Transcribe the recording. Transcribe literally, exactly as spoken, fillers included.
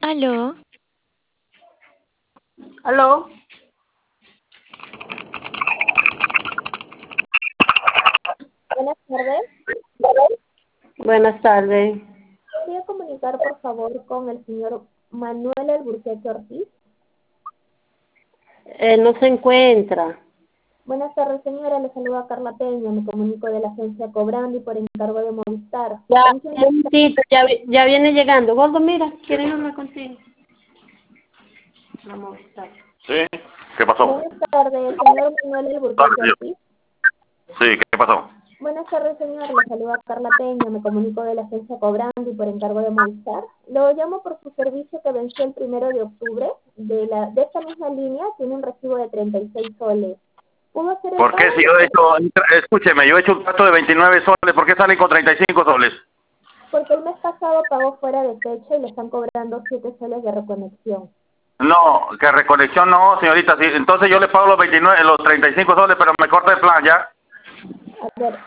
Aló. Aló. Buenas tardes. Buenas tardes. ¿Podría comunicar, por favor, con el señor Manuel Alburquerque Ortiz? Él no se encuentra. Buenas tardes, señora. Le saluda Carla Peña. Me comunico de la agencia Cobrandi por encargo de Movistar. Ya, ¿Con quién un momentito, ya, vi- ya viene llegando. Gordo, mira, ¿quiere irme contigo? Vamos a estar. Sí, ¿qué pasó? Buenas tardes, señor Manuel Alburquerque Ortiz. Sí, ¿qué pasó? Buenas tardes, señor. Le saluda Carla Peña. Me comunico de la agencia Cobrandi por encargo de Movistar. Lo llamo por su servicio que venció el primero de octubre. De, la, de esta misma línea tiene un recibo de treinta y seis soles. ¿Pudo hacer el ¿Por qué pago? si yo he hecho, escúcheme, yo he hecho un gasto de veintinueve soles, ¿por qué salen con treinta y cinco soles? Porque el mes pasado pagó fuera de fecha y le están cobrando siete soles de reconexión. No, que reconexión no, señorita, sí, entonces yo le pago los veintinueve, los treinta y cinco soles, pero me corta el plan, ¿ya? A ver,